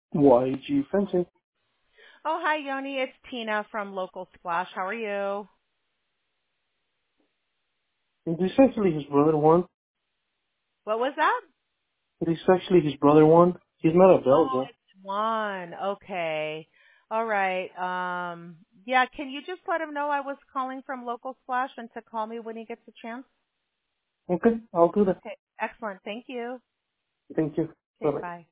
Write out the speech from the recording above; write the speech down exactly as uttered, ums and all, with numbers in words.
Y G Fencing. Oh, hi, Yoni. It's Tina from Local Splash. How are you? He's actually his brother one. What was that? He's actually his brother one. He's not Oh, available. it's one. Okay. All right. Um, yeah, can you just let him know I was calling from Local Splash and to call me when he gets a chance? Okay, I'll do that. Okay. Excellent. Thank you. Thank you. Bye Okay, bye. bye.